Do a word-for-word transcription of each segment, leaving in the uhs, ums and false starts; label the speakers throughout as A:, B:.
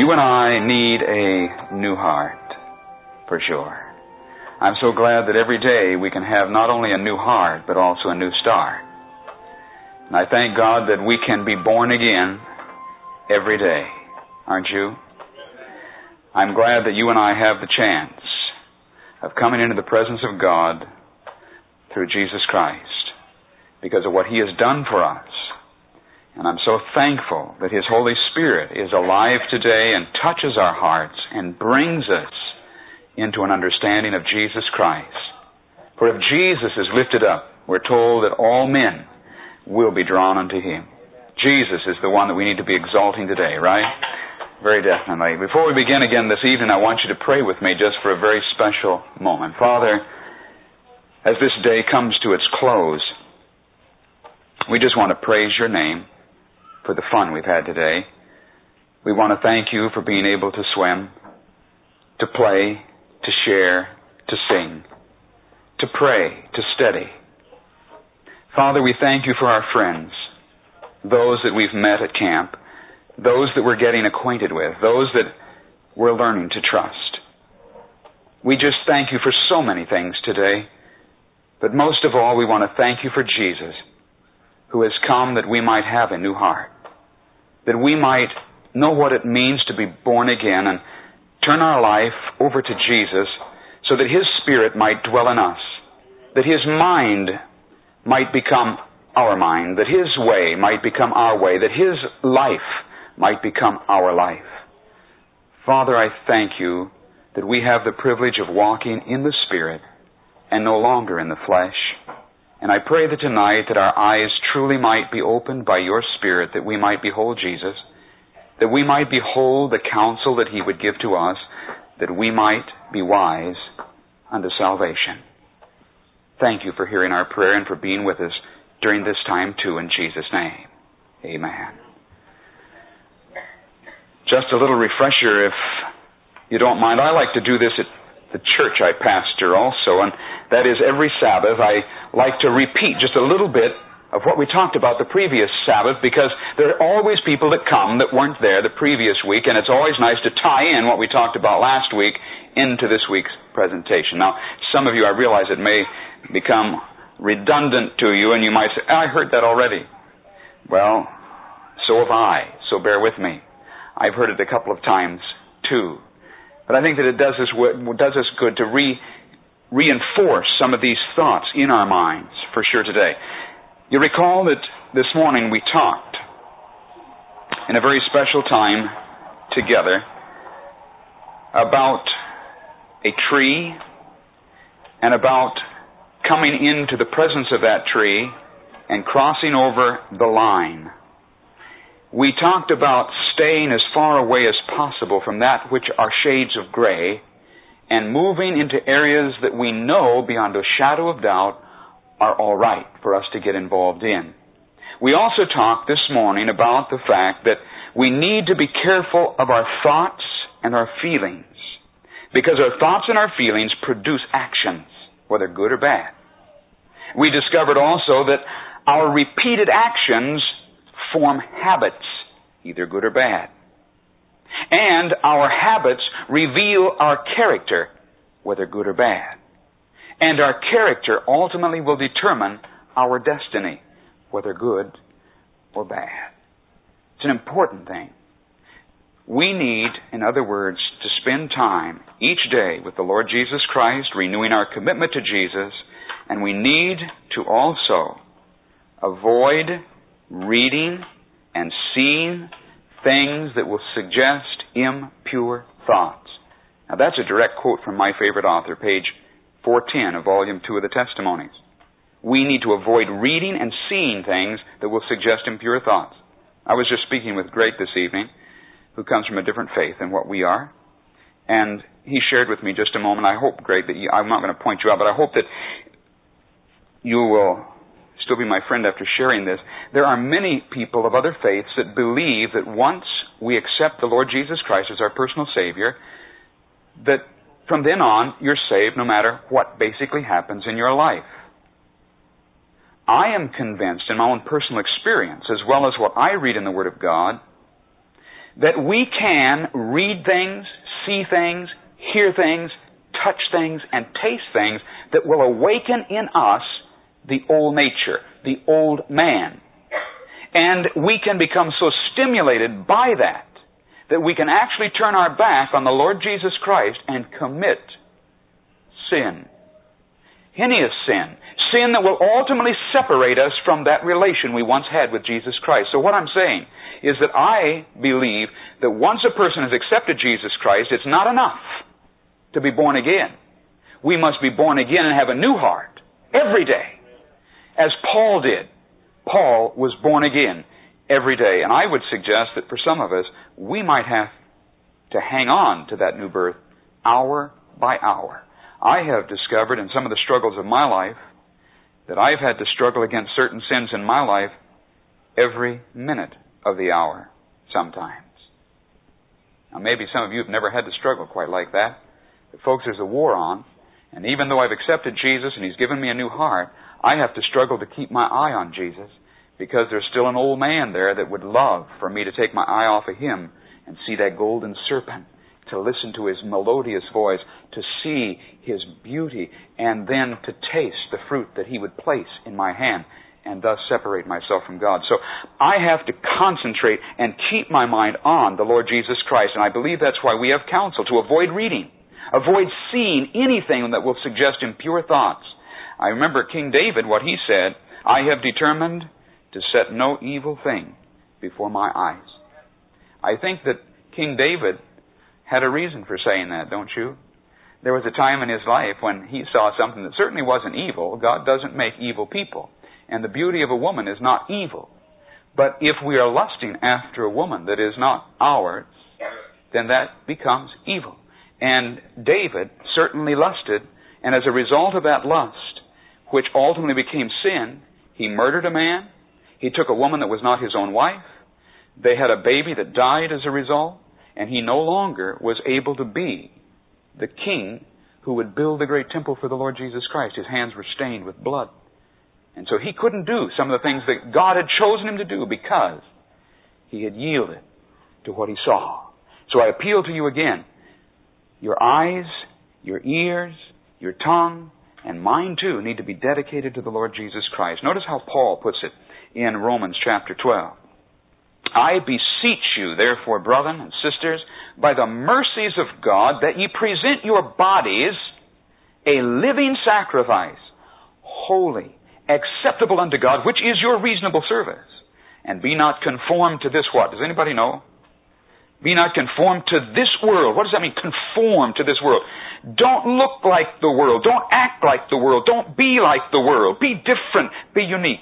A: You and I need a new heart, for sure. I'm so glad that every day we can have not only a new heart, but also a new start. And I thank God that we can be born again every day. Aren't you? I'm glad that you and I have the chance of coming into the presence of God through Jesus Christ because of what He has done for us. And I'm so thankful that His Holy Spirit is alive today and touches our hearts and brings us into an understanding of Jesus Christ. For if Jesus is lifted up, we're told that all men will be drawn unto Him. Jesus is the one that we need to be exalting today, right? Very definitely. Before we begin again this evening, I want you to pray with me just for a very special moment. Father, as this day comes to its close, we just want to praise Your name for the fun we've had today. We want to thank You for being able to swim, to play, to share, to sing, to pray, to study. Father, we thank You for our friends, those that we've met at camp, those that we're getting acquainted with, those that we're learning to trust. We just thank You for so many things today, but most of all, we want to thank You for Jesus, who has come that we might have a new heart, that we might know what it means to be born again and turn our life over to Jesus so that His Spirit might dwell in us, that His mind might become our mind, that His way might become our way, that His life might become our life. Father, I thank You that we have the privilege of walking in the Spirit and no longer in the flesh. And I pray that tonight that our eyes truly might be opened by Your Spirit, that we might behold Jesus, that we might behold the counsel that He would give to us, that we might be wise unto salvation. Thank You for hearing our prayer and for being with us during this time too, in Jesus' name. Amen. Just a little refresher, if you don't mind. I like to do this at the church I pastor also, and that is every Sabbath I like to repeat just a little bit of what we talked about the previous Sabbath, because there are always people that come that weren't there the previous week, and it's always nice to tie in what we talked about last week into this week's presentation. Now, some of you, I realize it may become redundant to you, and you might say, I heard that already. Well, so have I, so bear with me. I've heard it a couple of times too. But I think that it does us, does us good to re, reinforce some of these thoughts in our minds, for sure today. You recall that this morning we talked in a very special time together about a tree and about coming into the presence of that tree and crossing over the line. We talked about staying as far away as possible from that which are shades of gray and moving into areas that we know beyond a shadow of doubt are all right for us to get involved in. We also talked this morning about the fact that we need to be careful of our thoughts and our feelings, because our thoughts and our feelings produce actions, whether good or bad. We discovered also that our repeated actions form habits, either good or bad. And our habits reveal our character, whether good or bad. And our character ultimately will determine our destiny, whether good or bad. It's an important thing. We need, in other words, to spend time each day with the Lord Jesus Christ, renewing our commitment to Jesus, and we need to also avoid reading and seeing things that will suggest impure thoughts. Now that's a direct quote from my favorite author, page four ten of volume two of the Testimonies. We need to avoid reading and seeing things that will suggest impure thoughts. I was just speaking with Greg this evening, who comes from a different faith than what we are, and he shared with me just a moment. I hope, Greg, that you, I'm not going to point you out, but I hope that you will still be my friend after sharing this. There are many people of other faiths that believe that once we accept the Lord Jesus Christ as our personal Savior, that from then on you're saved no matter what basically happens in your life. I am convinced in my own personal experience, as well as what I read in the Word of God, that we can read things, see things, hear things, touch things, and taste things that will awaken in us the old nature, the old man. And we can become so stimulated by that that we can actually turn our back on the Lord Jesus Christ and commit sin. Heinous sin. Sin that will ultimately separate us from that relation we once had with Jesus Christ. So what I'm saying is that I believe that once a person has accepted Jesus Christ, it's not enough to be born again. We must be born again and have a new heart every day. As Paul did. Paul was born again every day. And I would suggest that for some of us, we might have to hang on to that new birth hour by hour. I have discovered in some of the struggles of my life that I've had to struggle against certain sins in my life every minute of the hour sometimes. Now maybe some of you have never had to struggle quite like that. But folks, there's a war on. And even though I've accepted Jesus and He's given me a new heart, I have to struggle to keep my eye on Jesus because there's still an old man there that would love for me to take my eye off of Him and see that golden serpent, to listen to His melodious voice, to see His beauty, and then to taste the fruit that He would place in my hand and thus separate myself from God. So I have to concentrate and keep my mind on the Lord Jesus Christ, and I believe that's why we have counsel, to avoid reading, avoid seeing anything that will suggest impure thoughts. I remember King David, what he said, I have determined to set no evil thing before my eyes. I think that King David had a reason for saying that, don't you? There was a time in his life when he saw something that certainly wasn't evil. God doesn't make evil people. And the beauty of a woman is not evil. But if we are lusting after a woman that is not ours, then that becomes evil. And David certainly lusted, and as a result of that lust, which ultimately became sin, he murdered a man. He took a woman that was not his own wife. They had a baby that died as a result, and he no longer was able to be the king who would build the great temple for the Lord Jesus Christ. His hands were stained with blood. And so he couldn't do some of the things that God had chosen him to do because he had yielded to what he saw. So I appeal to you again. Your eyes, your ears, your tongue, and mine too need to be dedicated to the Lord Jesus Christ. Notice how Paul puts it in Romans chapter twelve. I beseech you, therefore, brethren and sisters, by the mercies of God, that ye present your bodies a living sacrifice, holy, acceptable unto God, which is your reasonable service. And be not conformed to this what? Does anybody know? Be not conformed to this world. What does that mean, conform to this world? Don't look like the world. Don't act like the world. Don't be like the world. Be different. Be unique.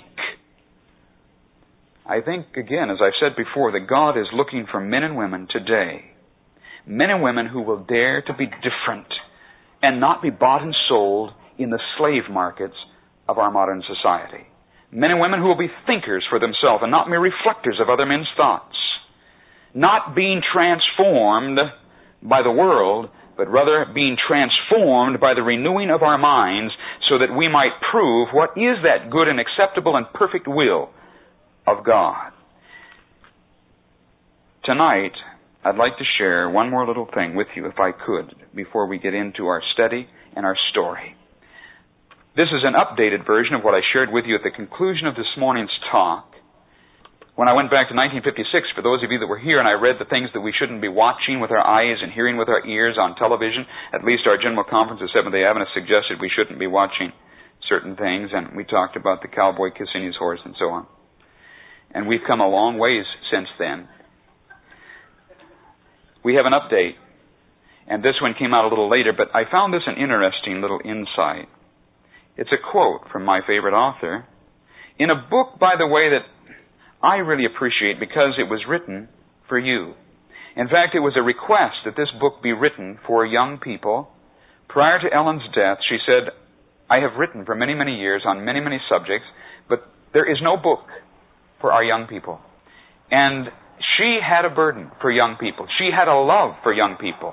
A: I think, again, as I've said before, that God is looking for men and women today, men and women who will dare to be different and not be bought and sold in the slave markets of our modern society. Men and women who will be thinkers for themselves and not mere reflectors of other men's thoughts. Not being transformed by the world, but rather being transformed by the renewing of our minds so that we might prove what is that good and acceptable and perfect will of God. Tonight, I'd like to share one more little thing with you, if I could, before we get into our study and our story. This is an updated version of what I shared with you at the conclusion of this morning's talk. When I went back to nineteen fifty-six, for those of you that were here, and I read the things that we shouldn't be watching with our eyes and hearing with our ears on television, at least our General Conference of Seventh-day Adventists suggested we shouldn't be watching certain things, and we talked about the cowboy kissing his horse and so on. And we've come a long ways since then. We have an update, and this one came out a little later, but I found this an interesting little insight. It's a quote from my favorite author in a book, by the way, that I really appreciate because it was written for you. In fact, it was a request that this book be written for young people. Prior to Ellen's death, she said, I have written for many, many years on many, many subjects, but there is no book for our young people. And she had a burden for young people. She had a love for young people.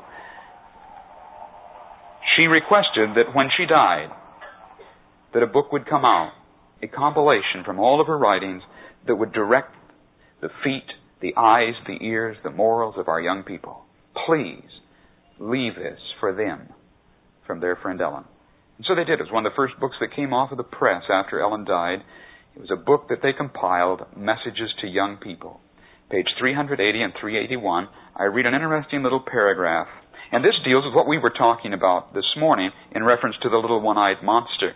A: She requested that when she died, that a book would come out, a compilation from all of her writings that would direct the feet the eyes, the ears, the morals of our young people. Please leave this for them from their friend Ellen. And so they did. It was one of the first books that came off of the press after Ellen died. It was a book that they compiled, Messages to Young People. Page three eighty and three eighty-one, I read an interesting little paragraph. And this deals with what we were talking about this morning in reference to the little one-eyed monster.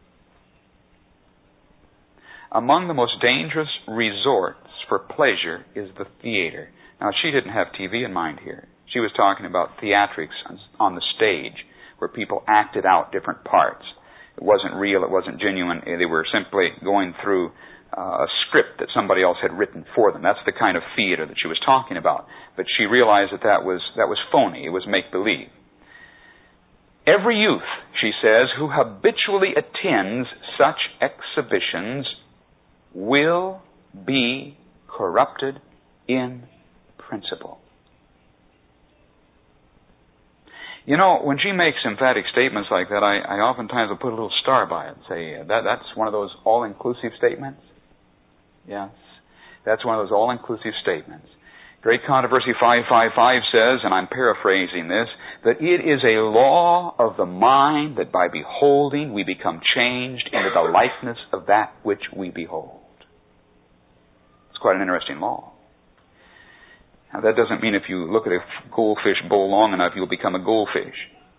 A: Among the most dangerous resorts for pleasure is the theater. Now, she didn't have T V in mind here. She was talking about theatrics on the stage, where people acted out different parts. It wasn't real, it wasn't genuine. They were simply going through uh, a script that somebody else had written for them. That's the kind of theater that she was talking about. But she realized that that was, that was phony. It was make-believe. Every youth, she says, who habitually attends such exhibitions will be corrupted in principle. You know, when she makes emphatic statements like that, I, I oftentimes will put a little star by it and say, that, that's one of those all-inclusive statements. Yes, that's one of those all-inclusive statements. Great Controversy five fifty-five says, and I'm paraphrasing this, that it is a law of the mind that by beholding we become changed into the likeness of that which we behold. It's quite an interesting law. Now, that doesn't mean if you look at a goldfish bowl long enough, you'll become a goldfish.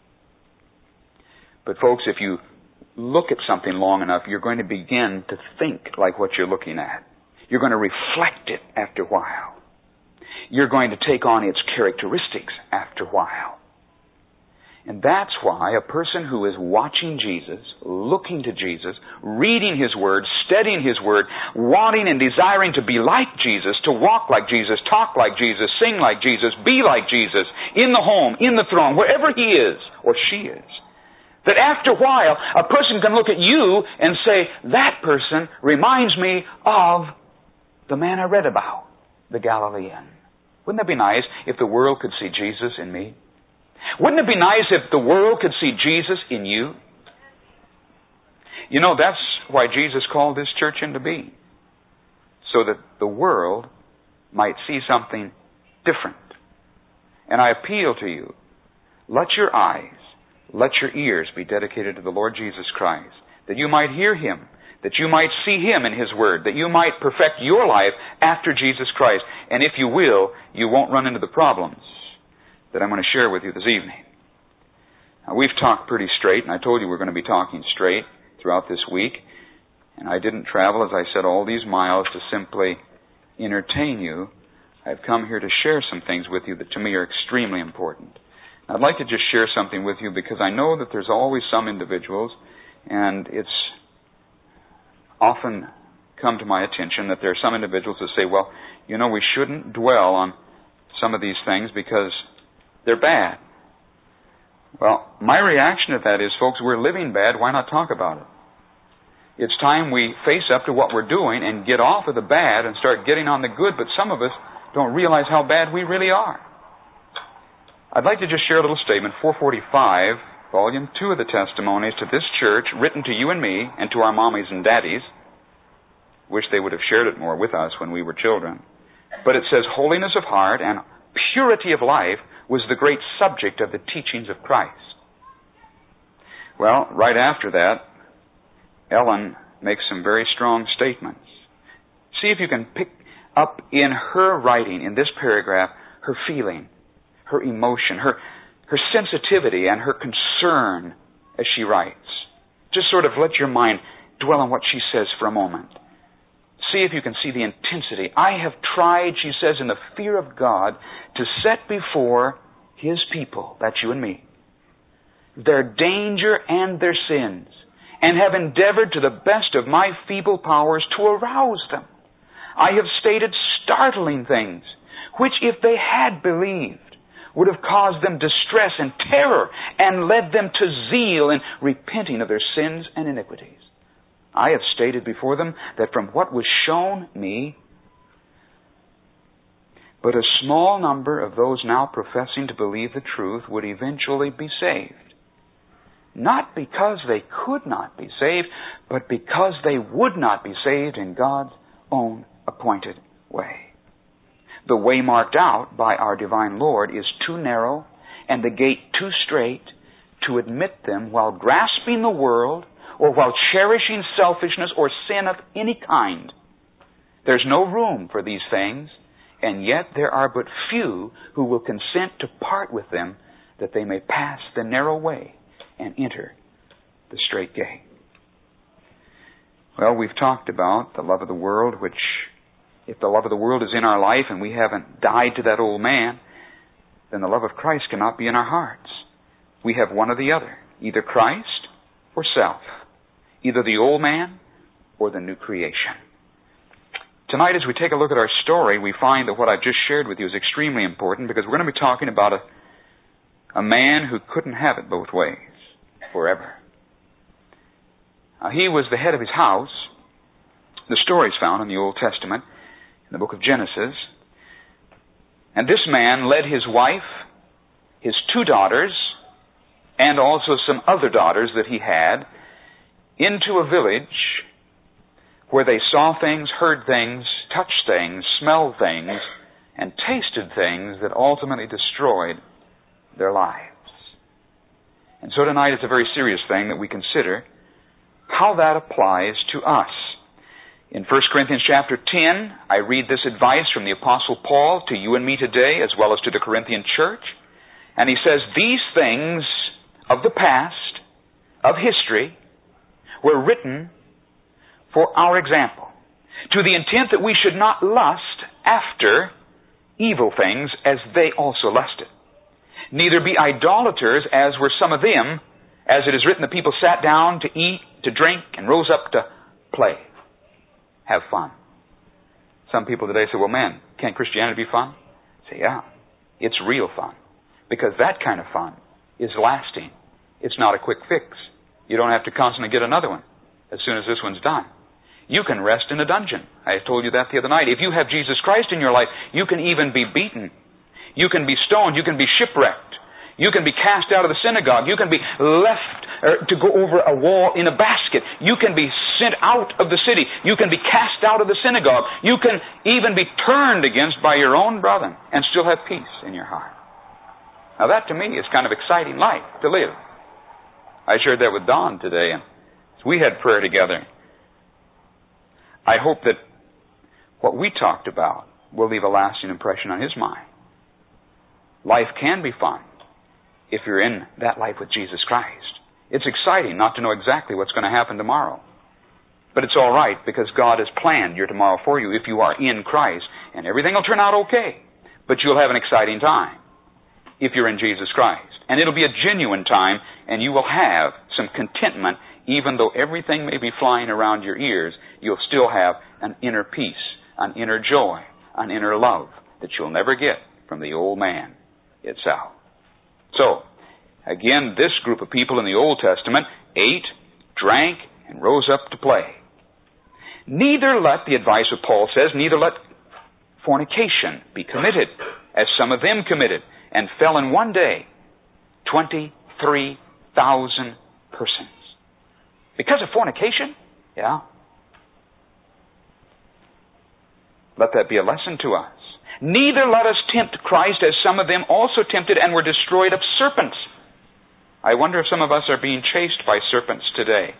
A: But folks, if you look at something long enough, you're going to begin to think like what you're looking at. You're going to reflect it after a while. You're going to take on its characteristics after a while. And that's why a person who is watching Jesus, looking to Jesus, reading His Word, studying His Word, wanting and desiring to be like Jesus, to walk like Jesus, talk like Jesus, sing like Jesus, be like Jesus, in the home, in the throne, wherever he is or she is, that after a while, a person can look at you and say, that person reminds me of the man I read about, the Galilean. Wouldn't that be nice if the world could see Jesus in me? Wouldn't it be nice if the world could see Jesus in you? You know, that's why Jesus called this church into being. So that the world might see something different. And I appeal to you, let your eyes, let your ears be dedicated to the Lord Jesus Christ, that you might hear Him, that you might see Him in His Word, that you might perfect your life after Jesus Christ. And if you will, you won't run into the problems that I'm going to share with you this evening. Now, we've talked pretty straight, and I told you we're going to be talking straight throughout this week. And I didn't travel, as I said, all these miles to simply entertain you. I've come here to share some things with you that to me are extremely important. I'd like to just share something with you because I know that there's always some individuals, and it's often come to my attention that there are some individuals that say, well, you know, we shouldn't dwell on some of these things because they're bad. Well, my reaction to that is, folks, we're living bad. Why not talk about it? It's time we face up to what we're doing and get off of the bad and start getting on the good, but some of us don't realize how bad we really are. I'd like to just share a little statement, four forty-five, volume two of the testimonies to this church, written to you and me and to our mommies and daddies. Wish they would have shared it more with us when we were children. But it says, holiness of heart and purity of life was the great subject of the teachings of Christ. Well, right after that, Ellen makes some very strong statements. See if you can pick up in her writing, in this paragraph, her feeling, her emotion, her, her sensitivity, and her concern as she writes. Just sort of let your mind dwell on what she says for a moment. See if you can see the intensity. I have tried, she says, in the fear of God, to set before His people, that's you and me, their danger and their sins, and have endeavored to the best of my feeble powers to arouse them. I have stated startling things, which if they had believed, would have caused them distress and terror, and led them to zeal in repenting of their sins and iniquities. I have stated before them that from what was shown me, but a small number of those now professing to believe the truth would eventually be saved. Not because they could not be saved, but because they would not be saved in God's own appointed way. The way marked out by our divine Lord is too narrow and the gate too strait to admit them while grasping the world or while cherishing selfishness or sin of any kind. There's no room for these things, and yet there are but few who will consent to part with them that they may pass the narrow way and enter the strait gate. Well, we've talked about the love of the world, which, if the love of the world is in our life and we haven't died to that old man, then the love of Christ cannot be in our hearts. We have one or the other, either Christ or self, either the old man or the new creation. Tonight, as we take a look at our story, we find that what I've just shared with you is extremely important, because we're going to be talking about a, a man who couldn't have it both ways forever. Now, he was the head of his house. The story is found in the Old Testament, in the book of Genesis. And this man led his wife, his two daughters, and also some other daughters that he had, into a village where they saw things, heard things, touched things, smelled things, and tasted things that ultimately destroyed their lives. And so tonight it's a very serious thing that we consider how that applies to us. In First Corinthians chapter ten, I read this advice from the Apostle Paul to you and me today, as well as to the Corinthian church. And he says, these things of the past, of history, were written for our example, to the intent that we should not lust after evil things as they also lusted. Neither be idolaters as were some of them, as it is written, the people sat down to eat, to drink, and rose up to play, have fun. Some people today say, well, man, can't Christianity be fun? I say, yeah, it's real fun, because that kind of fun is lasting. It's not a quick fix. You don't have to constantly get another one as soon as this one's done. You can rest in a dungeon. I told you that the other night. If you have Jesus Christ in your life, you can even be beaten. You can be stoned. You can be shipwrecked. You can be cast out of the synagogue. You can be left er, to go over a wall in a basket. You can be sent out of the city. You can be cast out of the synagogue. You can even be turned against by your own brethren and still have peace in your heart. Now that to me is kind of exciting life to live. I shared that with Don today, and we had prayer together. I hope that what we talked about will leave a lasting impression on his mind. Life can be fun if you're in that life with Jesus Christ. It's exciting not to know exactly what's going to happen tomorrow. But it's all right, because God has planned your tomorrow for you if you are in Christ, and everything will turn out okay. But you'll have an exciting time if you're in Jesus Christ. And it'll be a genuine time, and you will have some contentment. Even though everything may be flying around your ears, you'll still have an inner peace, an inner joy, an inner love that you'll never get from the old man itself. So, again, this group of people in the Old Testament ate, drank, and rose up to play. Neither let, the advice of Paul says, neither let fornication be committed, as some of them committed, and fell in one day twenty-three thousand persons. Because of fornication? Yeah. Let that be a lesson to us. Neither let us tempt Christ, as some of them also tempted and were destroyed of serpents. I wonder if some of us are being chased by serpents today.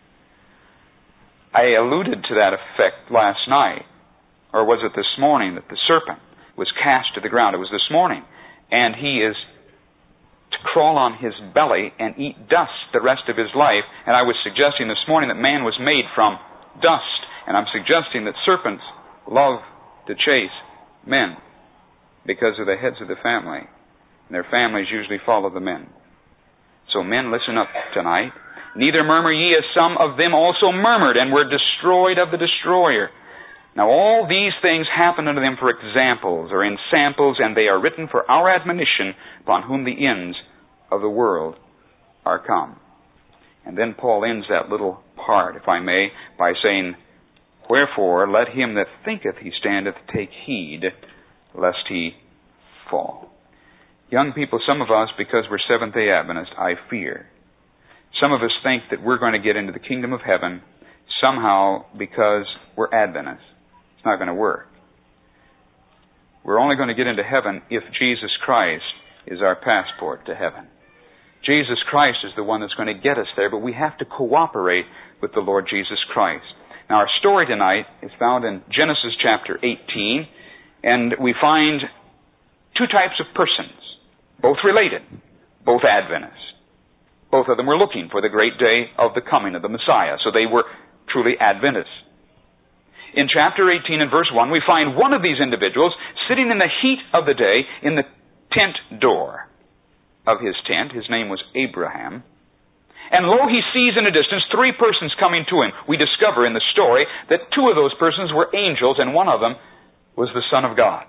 A: I alluded to that effect last night, or was it this morning, that the serpent was cast to the ground. It was this morning. And he is to crawl on his belly and eat dust the rest of his life. And I was suggesting this morning that man was made from dust. And I'm suggesting that serpents love to chase men because of the heads of the family. And their families usually follow the men. So men, listen up tonight. Neither murmur ye, as some of them also murmured and were destroyed of the destroyer. Now all these things happen unto them for examples, or in samples, and they are written for our admonition, upon whom the ends of the world are come. And then Paul ends that little part, if I may, by saying, wherefore let him that thinketh he standeth take heed, lest he fall. Young people, some of us, because we're Seventh-day Adventists, I fear. Some of us think that we're going to get into the kingdom of heaven somehow because we're Adventists. It's not going to work. We're only going to get into heaven if Jesus Christ is our passport to heaven. Jesus Christ is the one that's going to get us there, but we have to cooperate with the Lord Jesus Christ. Now, our story tonight is found in Genesis chapter eighteen, and we find two types of persons, both related, both Adventists. Both of them were looking for the great day of the coming of the Messiah, so they were truly Adventists. In chapter eighteen and verse one, we find one of these individuals sitting in the heat of the day in the tent door of his tent. His name was Abraham. And lo, he sees in a distance three persons coming to him. We discover in the story that two of those persons were angels, and one of them was the Son of God.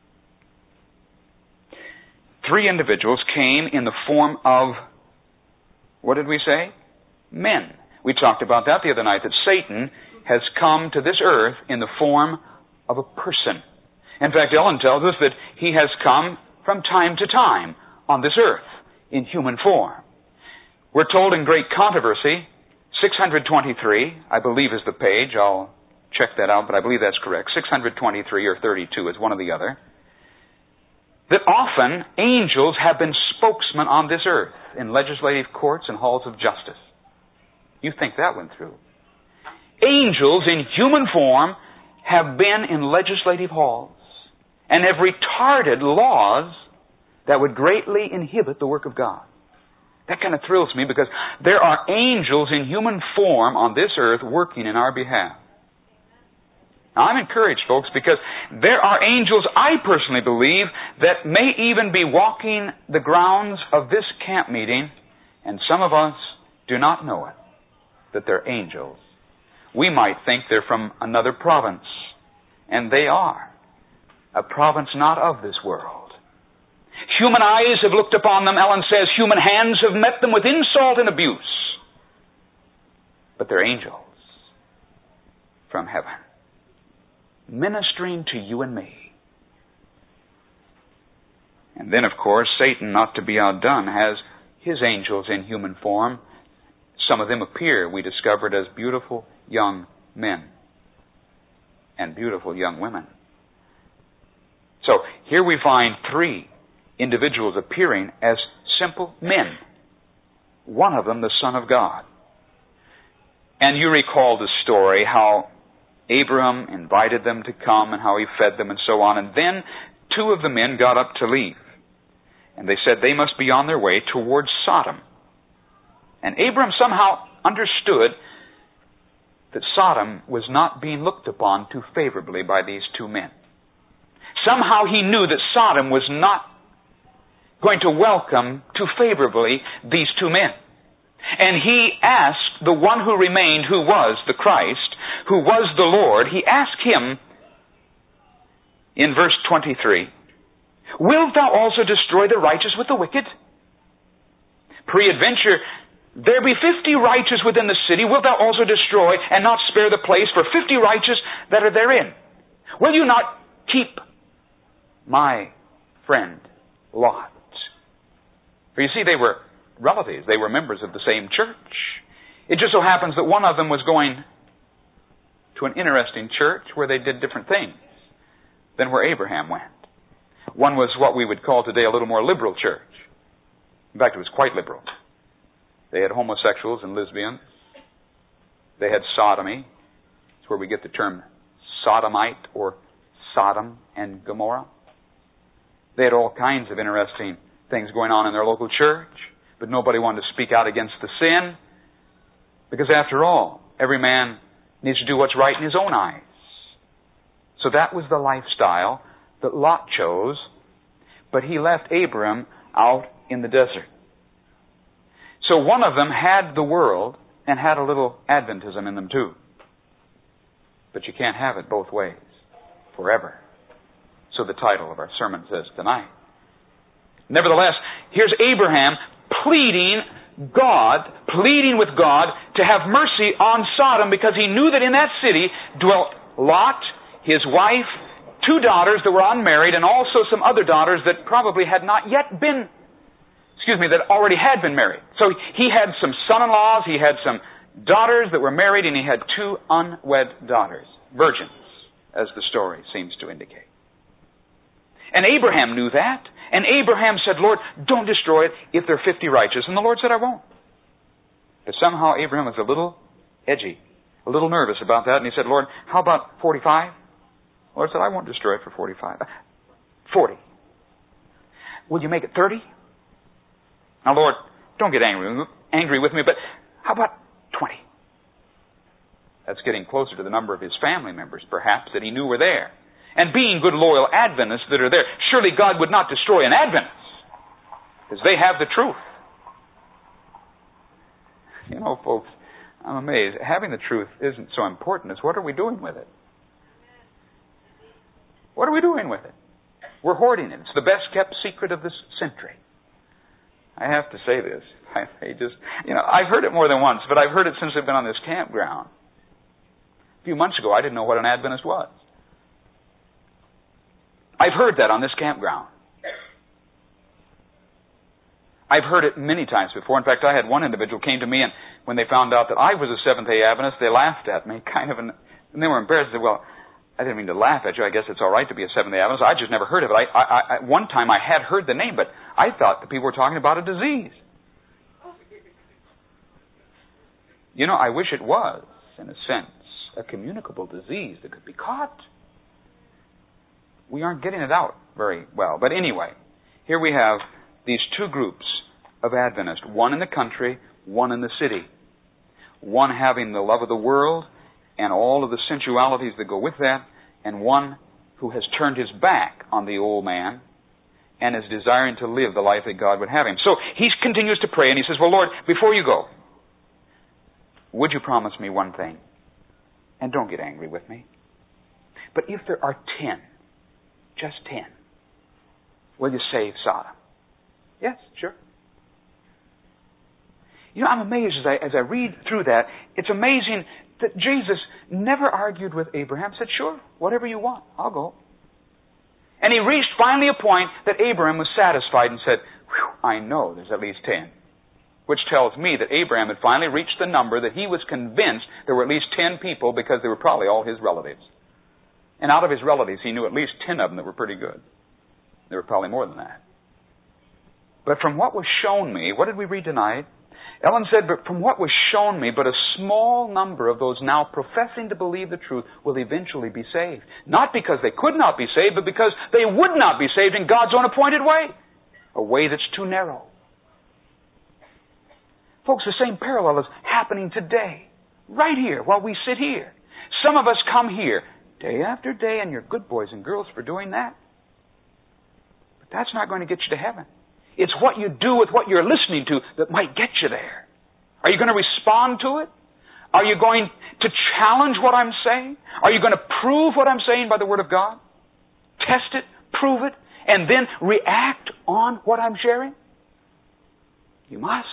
A: Three individuals came in the form of, what did we say? Men. We talked about that the other night, that Satan has come to this earth in the form of a person. In fact, Ellen tells us that he has come from time to time on this earth in human form. We're told in Great Controversy, six twenty-three, I believe is the page, I'll check that out, but I believe that's correct, six twenty-three or thirty-two is one or the other, that often angels have been spokesmen on this earth in legislative courts and halls of justice. You think that went through. Angels in human form have been in legislative halls and have retarded laws that would greatly inhibit the work of God. That kind of thrills me because there are angels in human form on this earth working in our behalf. Now, I'm encouraged, folks, because there are angels, I personally believe, that may even be walking the grounds of this camp meeting, and some of us do not know it, that they're angels. We might think they're from another province, and they are. A province not of this world. Human eyes have looked upon them, Ellen says. Human hands have met them with insult and abuse. But they're angels from heaven, ministering to you and me. And then, of course, Satan, not to be outdone, has his angels in human form. Some of them appear, we discovered, as beautiful young men and beautiful young women. So here we find three individuals appearing as simple men. One of them, the Son of God. And you recall the story, how Abraham invited them to come and how he fed them and so on. And then two of the men got up to leave. And they said they must be on their way towards Sodom. And Abraham somehow understood that Sodom was not being looked upon too favorably by these two men. Somehow he knew that Sodom was not going to welcome too favorably these two men. And he asked the one who remained, who was the Christ, who was the Lord, he asked him in verse twenty-three, "Wilt thou also destroy the righteous with the wicked? Peradventure, there be fifty righteous within the city. Wilt thou also destroy and not spare the place for fifty righteous that are therein? Will you not keep my friend Lot?" For you see, they were relatives. They were members of the same church. It just so happens that one of them was going to an interesting church where they did different things than where Abraham went. One was what we would call today a little more liberal church. In fact, it was quite liberal. They had homosexuals and lesbians. They had sodomy. That's where we get the term sodomite or Sodom and Gomorrah. They had all kinds of interesting things going on in their local church, but nobody wanted to speak out against the sin, because after all, every man needs to do what's right in his own eyes. So that was the lifestyle that Lot chose, but he left Abram out in the desert. So one of them had the world and had a little Adventism in them too. But you can't have it both ways forever. So the title of our sermon says tonight. Nevertheless, here's Abraham pleading God, pleading with God to have mercy on Sodom, because he knew that in that city dwelt Lot, his wife, two daughters that were unmarried, and also some other daughters that probably had not yet been, excuse me, that already had been married. So he had some son-in-laws, he had some daughters that were married, and he had two unwed daughters, virgins, as the story seems to indicate. And Abraham knew that. And Abraham said, Lord, don't destroy it if there are fifty righteous. And the Lord said, I won't. But somehow Abraham was a little edgy, a little nervous about that. And he said, Lord, how about forty-five? The Lord said, I won't destroy it for forty-five. forty. Will you make it thirty? Now, Lord, don't get angry, angry with me, but how about twenty? That's getting closer to the number of his family members, perhaps, that he knew were there. And being good, loyal Adventists that are there, surely God would not destroy an Adventist, because they have the truth. You know, folks, I'm amazed. Having the truth isn't so important as what are we doing with it? What are we doing with it? We're hoarding it. It's the best kept secret of this century. I have to say this. I, I just, you know, I've heard it more than once, but I've heard it since I've been on this campground. A few months ago, I didn't know what an Adventist was. I've heard that on this campground. I've heard it many times before. In fact, I had one individual came to me, and when they found out that I was a Seventh-day Adventist, they laughed at me, kind of, and they were embarrassed. They said, well, I didn't mean to laugh at you. I guess it's all right to be a Seventh-day Adventist. I just never heard of it. I, I, I, one time I had heard the name, but I thought the people were talking about a disease. You know, I wish it was, in a sense, a communicable disease that could be caught. We aren't getting it out very well. But anyway, here we have these two groups of Adventists, one in the country, one in the city. One having the love of the world and all of the sensualities that go with that, and one who has turned his back on the old man and is desiring to live the life that God would have him. So he continues to pray, and he says, well, Lord, before you go, would you promise me one thing? And don't get angry with me. But if there are ten, just ten, will you save Sodom? Yes, sure. You know, I'm amazed as I, as I read through that. It's amazing that Jesus never argued with Abraham. Said, sure, whatever you want, I'll go. And he reached finally a point that Abraham was satisfied and said, I know there's at least ten. Which tells me that Abraham had finally reached the number that he was convinced there were at least ten people, because they were probably all his relatives. And out of his relatives, he knew at least ten of them that were pretty good. There were probably more than that. But from what was shown me, what did we read tonight? Ellen said, but from what was shown me, but a small number of those now professing to believe the truth will eventually be saved. Not because they could not be saved, but because they would not be saved in God's own appointed way. A way that's too narrow. Folks, the same parallel is happening today. Right here, while we sit here. Some of us come here day after day, and you're good boys and girls for doing that. But that's not going to get you to heaven. It's what you do with what you're listening to that might get you there. Are you going to respond to it? Are you going to challenge what I'm saying? Are you going to prove what I'm saying by the Word of God? Test it, prove it, and then react on what I'm sharing? You must.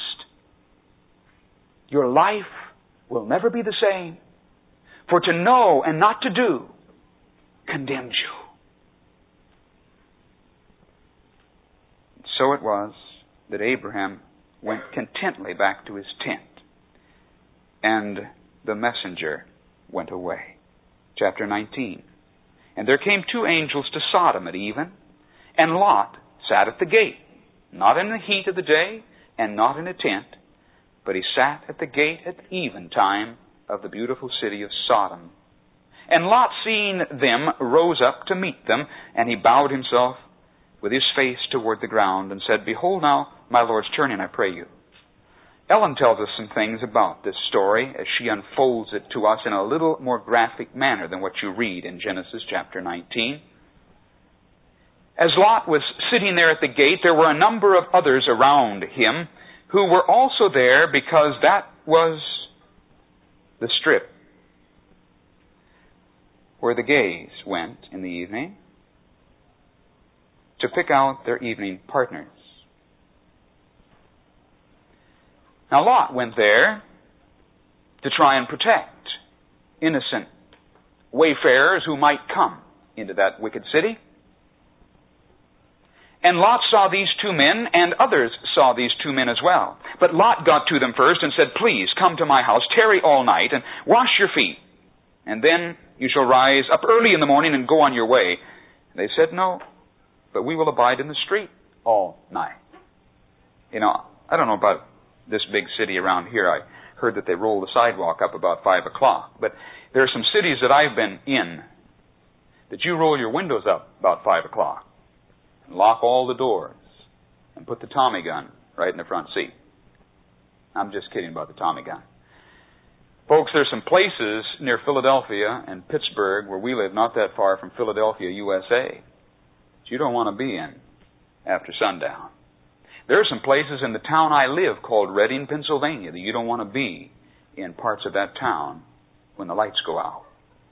A: Your life will never be the same. For to know and not to do condemns you. So it was that Abraham went contently back to his tent, and the messenger went away. Chapter nineteen. And there came two angels to Sodom at even, and Lot sat at the gate, not in the heat of the day, and not in a tent, but he sat at the gate at eventime of the beautiful city of Sodom. And Lot, seeing them, rose up to meet them, and he bowed himself with his face toward the ground, and said, behold now, my Lord's turning, I pray you. Ellen tells us some things about this story as she unfolds it to us in a little more graphic manner than what you read in Genesis chapter nineteen. As Lot was sitting there at the gate, there were a number of others around him who were also there because that was the strip where the gays went in the evening to pick out their evening partners. Now Lot went there to try and protect innocent wayfarers who might come into that wicked city. And Lot saw these two men, and others saw these two men as well. But Lot got to them first and said, please come to my house, tarry all night, and wash your feet. And then you shall rise up early in the morning and go on your way. And they said, no, but we will abide in the street all night. You know, I don't know about this big city around here. I heard that they roll the sidewalk up about five o'clock. But there are some cities that I've been in that you roll your windows up about five o'clock and lock all the doors and put the Tommy gun right in the front seat. I'm just kidding about the Tommy gun. Folks, there's some places near Philadelphia and Pittsburgh where we live, not that far from Philadelphia, U S A, that you don't want to be in after sundown. There are some places in the town I live called Reading, Pennsylvania, that you don't want to be in parts of that town when the lights go out.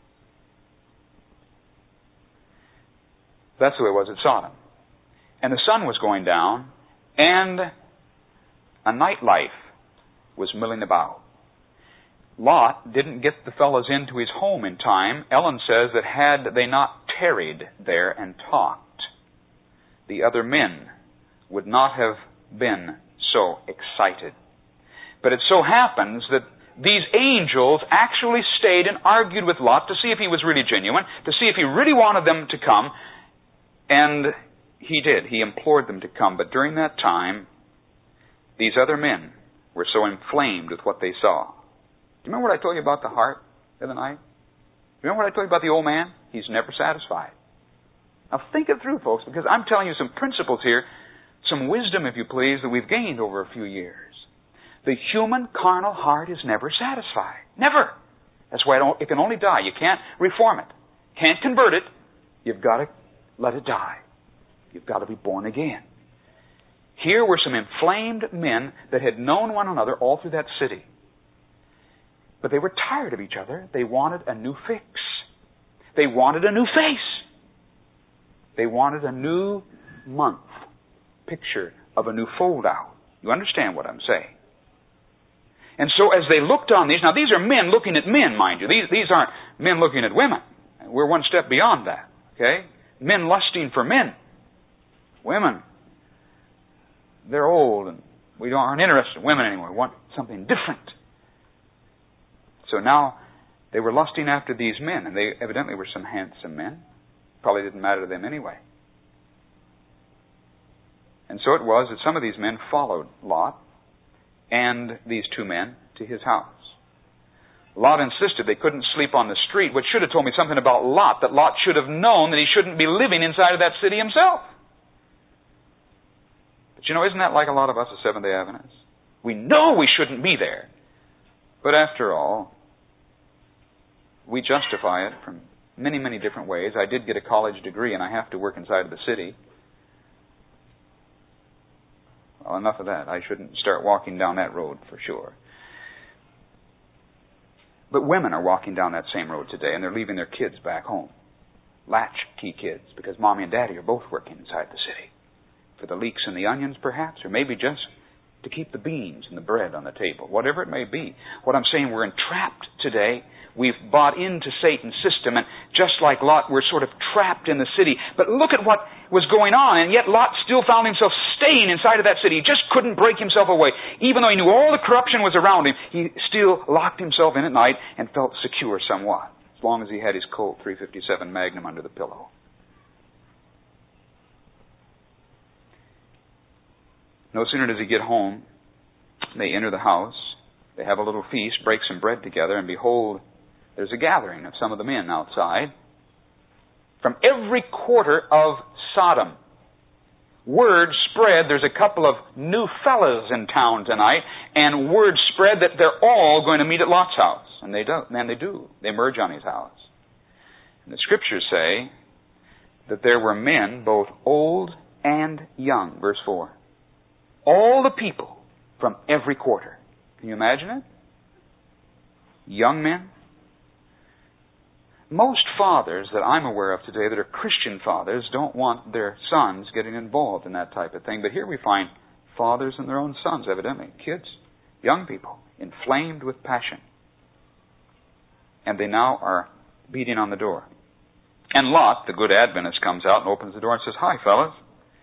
A: That's the way it was at Sodom. And the sun was going down, and a nightlife was milling about. Lot didn't get the fellows into his home in time. Ellen says that had they not tarried there and talked, the other men would not have been so excited. But it so happens that these angels actually stayed and argued with Lot to see if he was really genuine, to see if he really wanted them to come. And he did. He implored them to come. But during that time, these other men were so inflamed with what they saw. Do you remember what I told you about the heart the other night? Do you remember what I told you about the old man? He's never satisfied. Now think it through, folks, because I'm telling you some principles here, some wisdom, if you please, that we've gained over a few years. The human carnal heart is never satisfied. Never. That's why it can only die. You can't reform it. Can't convert it. You've got to let it die. You've got to be born again. Here were some inflamed men that had known one another all through that city. But they were tired of each other. They wanted a new fix. They wanted a new face. They wanted a new month picture of a new fold-out. You understand what I'm saying? And so as they looked on these, now these are men looking at men, mind you. These, these aren't men looking at women. We're one step beyond that. Okay? Men lusting for men. Women, they're old and we aren't interested in women anymore. We want something different. So now they were lusting after these men, and they evidently were some handsome men. Probably didn't matter to them anyway. And so it was that some of these men followed Lot and these two men to his house. Lot insisted they couldn't sleep on the street, which should have told me something about Lot, that Lot should have known that he shouldn't be living inside of that city himself. But you know, isn't that like a lot of us as Seventh-day Adventists? We know we shouldn't be there. But after all, we justify it from many, many different ways. I did get a college degree, and I have to work inside of the city. Well, enough of that. I shouldn't start walking down that road for sure. But women are walking down that same road today, and they're leaving their kids back home. Latchkey kids, because Mommy and Daddy are both working inside the city. For the leeks and the onions, perhaps, or maybe just to keep the beans and the bread on the table, whatever it may be. What I'm saying, we're entrapped today. We've bought into Satan's system, and just like Lot, we're sort of trapped in the city. But look at what was going on, and yet Lot still found himself staying inside of that city. He just couldn't break himself away. Even though he knew all the corruption was around him, he still locked himself in at night and felt secure somewhat, as long as he had his Colt three fifty-seven Magnum under the pillow. No sooner does he get home, they enter the house, they have a little feast, break some bread together, and behold, there's a gathering of some of the men outside from every quarter of Sodom. Word spread, there's a couple of new fellas in town tonight, and word spread that they're all going to meet at Lot's house. And they do. And they do. They merge on his house. And the Scriptures say that there were men, both old and young. Verse four. All the people from every quarter. Can you imagine it? Young men. Most fathers that I'm aware of today that are Christian fathers don't want their sons getting involved in that type of thing. But here we find fathers and their own sons, evidently. Kids, young people, inflamed with passion. And they now are beating on the door. And Lot, the good Adventist, comes out and opens the door and says, "Hi, fellas."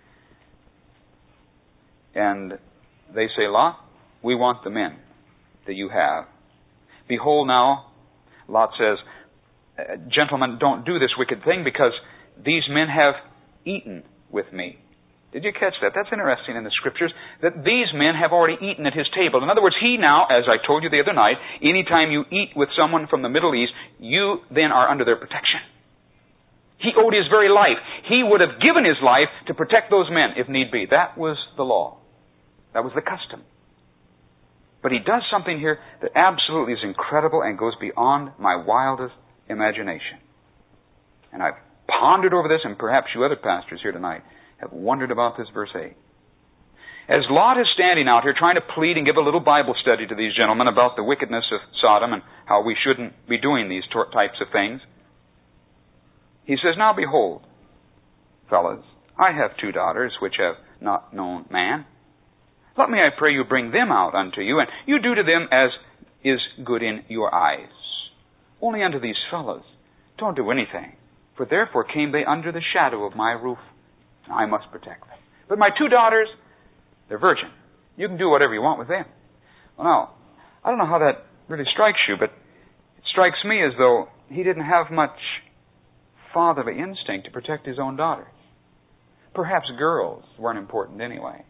A: And they say, "Lot, we want the men that you have. Behold now," Lot says, "Gentlemen, don't do this wicked thing, because these men have eaten with me. Did you catch that? That's interesting in the Scriptures, that these men have already eaten at his table. In other words, he now, as I told you the other night, anytime you eat with someone from the Middle East, you then are under their protection. He owed his very life. He would have given his life to protect those men, if need be. That was the law. That was the custom. But he does something here that absolutely is incredible and goes beyond my wildest imagination. And I've pondered over this, and perhaps you other pastors here tonight have wondered about this verse eight. As Lot is standing out here trying to plead and give a little Bible study to these gentlemen about the wickedness of Sodom and how we shouldn't be doing these types of things, he says, now behold, fellas, I have two daughters which have not known man. Let me, I pray you, bring them out unto you, and you do to them as is good in your eyes. Only unto these fellows don't do anything, for therefore came they under the shadow of my roof. I must protect them. But my two daughters, they're virgin. You can do whatever you want with them. Well, now, I don't know how that really strikes you, but it strikes me as though he didn't have much fatherly instinct to protect his own daughters. Perhaps girls weren't important anyway.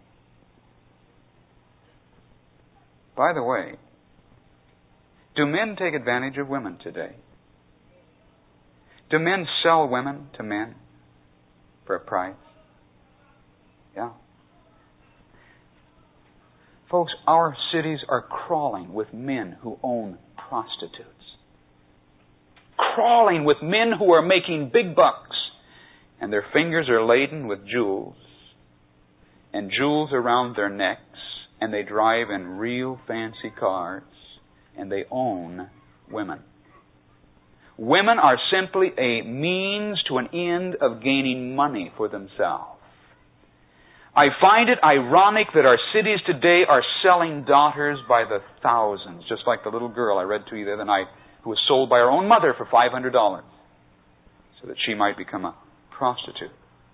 A: By the way, do men take advantage of women today? Do men sell women to men for a price? Yeah. Folks, our cities are crawling with men who own prostitutes. Crawling with men who are making big bucks. And their fingers are laden with jewels. And jewels around their necks. And they drive in real fancy cars. And they own women. Women are simply a means to an end of gaining money for themselves. I find it ironic that our cities today are selling daughters by the thousands, just like the little girl I read to you the other night who was sold by her own mother for five hundred dollars so that she might become a prostitute.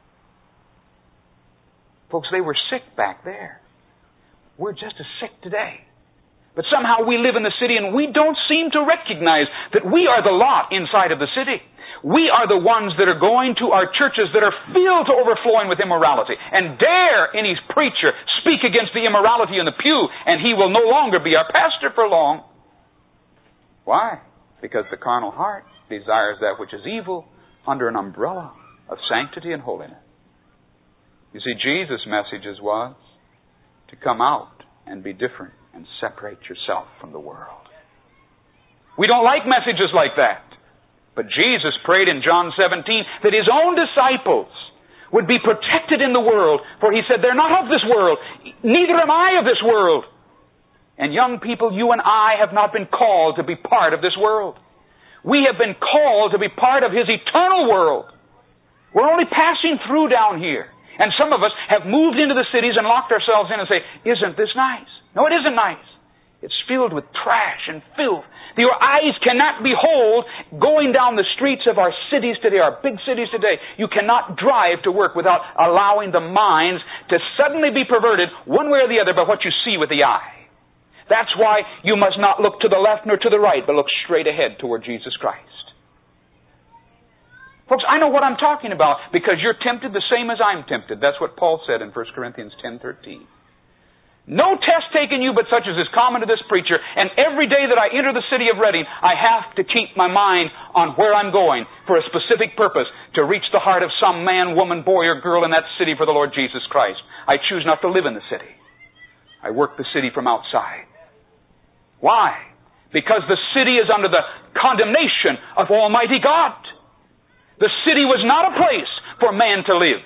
A: Folks, they were sick back there. We're just as sick today. But somehow we live in the city and we don't seem to recognize that we are the lot inside of the city. We are the ones that are going to our churches that are filled to overflowing with immorality. And dare any preacher speak against the immorality in the pew, and he will no longer be our pastor for long. Why? Because the carnal heart desires that which is evil under an umbrella of sanctity and holiness. You see, Jesus' message was to come out and be different and separate yourself from the world. We don't like messages like that. But Jesus prayed in John seventeen that His own disciples would be protected in the world. For He said, they're not of this world, neither am I of this world. And young people, you and I have not been called to be part of this world. We have been called to be part of His eternal world. We're only passing through down here. And some of us have moved into the cities and locked ourselves in and say, isn't this nice? No, it isn't nice. It's filled with trash and filth. Your eyes cannot behold going down the streets of our cities today, our big cities today. You cannot drive to work without allowing the minds to suddenly be perverted one way or the other by what you see with the eye. That's why you must not look to the left nor to the right, but look straight ahead toward Jesus Christ. Folks, I know what I'm talking about because you're tempted the same as I'm tempted. That's what Paul said in First Corinthians ten thirteen. No test taken you but such as is common to this preacher, and every day that I enter the city of Reading, I have to keep my mind on where I'm going for a specific purpose, to reach the heart of some man, woman, boy, or girl in that city for the Lord Jesus Christ. I choose not to live in the city. I work the city from outside. Why? Because the city is under the condemnation of Almighty God. The city was not a place for man to live.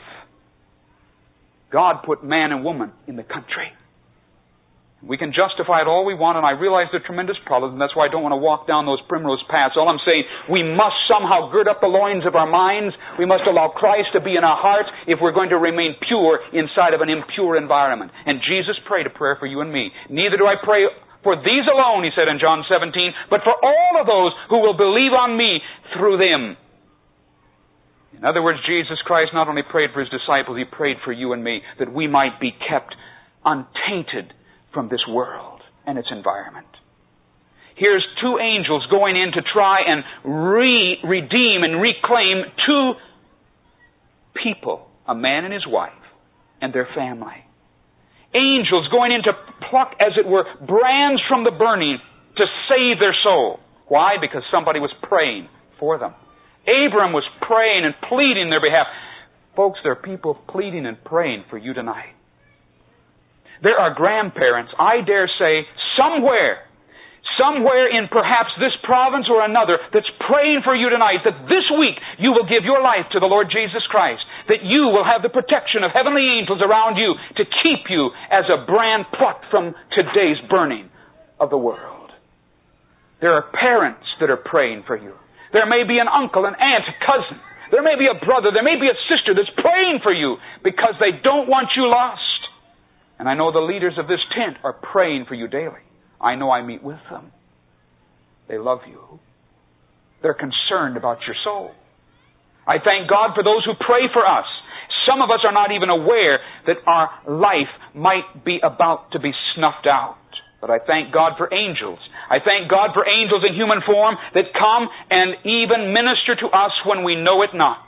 A: God put man and woman in the country. We can justify it all we want, and I realize the tremendous problems, and that's why I don't want to walk down those primrose paths. All I'm saying, we must somehow gird up the loins of our minds. We must allow Christ to be in our hearts if we're going to remain pure inside of an impure environment. And Jesus prayed a prayer for you and me. Neither do I pray for these alone, He said in John seventeen, but for all of those who will believe on me through them. In other words, Jesus Christ not only prayed for His disciples, He prayed for you and me, that we might be kept untainted from this world and its environment. Here's two angels going in to try and re- redeem and reclaim two people a man and his wife and their family. Angels going in to pluck, as it were, brands from the burning to save their soul. Why? Because somebody was praying for them. Abram was praying and pleading their behalf. Folks, there are people pleading and praying for you tonight. There are grandparents, I dare say, somewhere, somewhere in perhaps this province or another, that's praying for you tonight that this week you will give your life to the Lord Jesus Christ, that you will have the protection of heavenly angels around you to keep you as a brand plucked from today's burning of the world. There are parents that are praying for you. There may be an uncle, an aunt, a cousin. There may be a brother, there may be a sister that's praying for you because they don't want you lost. And I know the leaders of this tent are praying for you daily. I know I meet with them. They love you. They're concerned about your soul. I thank God for those who pray for us. Some of us are not even aware that our life might be about to be snuffed out. But I thank God for angels. I thank God for angels in human form that come and even minister to us when we know it not.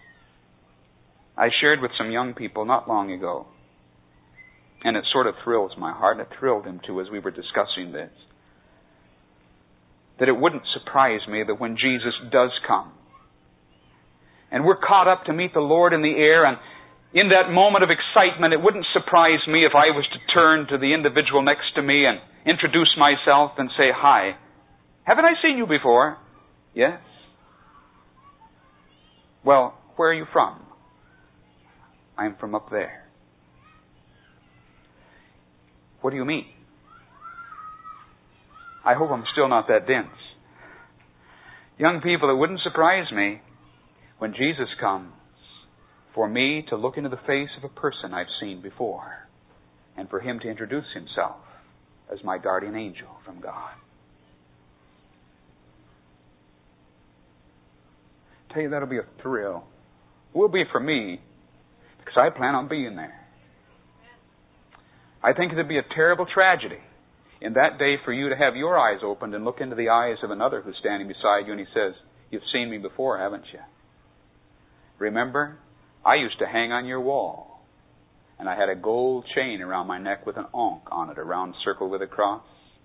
A: I shared with some young people not long ago, and it sort of thrills my heart, and it thrilled him too as we were discussing this, that it wouldn't surprise me that when Jesus does come, and we're caught up to meet the Lord in the air, and in that moment of excitement, it wouldn't surprise me if I was to turn to the individual next to me and introduce myself and say, "Hi, haven't I seen you before?" "Yes." "Well, where are you from?" "I'm from up there." "What do you mean?" I hope I'm still not that dense. Young people, it wouldn't surprise me when Jesus comes for me to look into the face of a person I've seen before and for Him to introduce Himself as my guardian angel from God. I tell you, that'll be a thrill. It will be for me because I plan on being there. I think it'd be a terrible tragedy in that day for you to have your eyes opened and look into the eyes of another who's standing beside you and he says, "You've seen me before, haven't you? Remember, I used to hang on your wall, and I had a gold chain around my neck with an ankh on it, a round circle with a cross."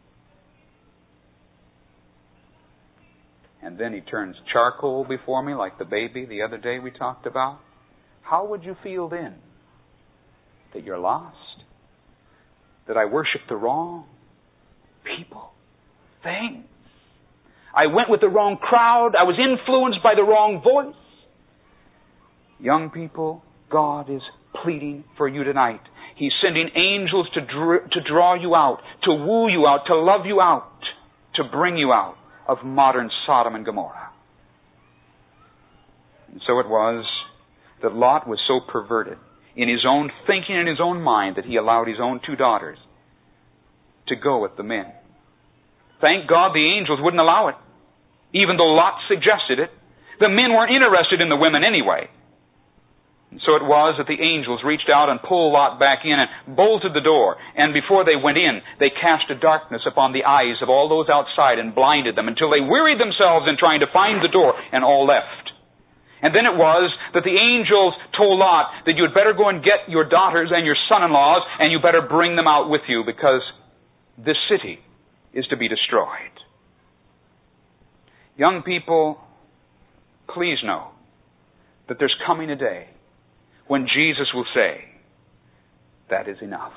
A: And then he turns charcoal before me like the baby the other day we talked about. How would you feel then? That you're lost? That I worship the wrong people, things? I went with the wrong crowd. I was influenced by the wrong voice. Young people, God is pleading for you tonight. He's sending angels to dr- to draw you out, to woo you out, to love you out, to bring you out of modern Sodom and Gomorrah. And so it was that Lot was so perverted in his own thinking and his own mind that he allowed his own two daughters to go with the men. Thank God the angels wouldn't allow it, even though Lot suggested it. The men weren't interested in the women anyway. And so it was that the angels reached out and pulled Lot back in and bolted the door. And before they went in, they cast a darkness upon the eyes of all those outside and blinded them until they wearied themselves in trying to find the door and all left. And then it was that the angels told Lot that you had better go and get your daughters and your son-in-laws and you better bring them out with you because this city is to be destroyed. Young people, please know that there's coming a day when Jesus will say, "That is enough."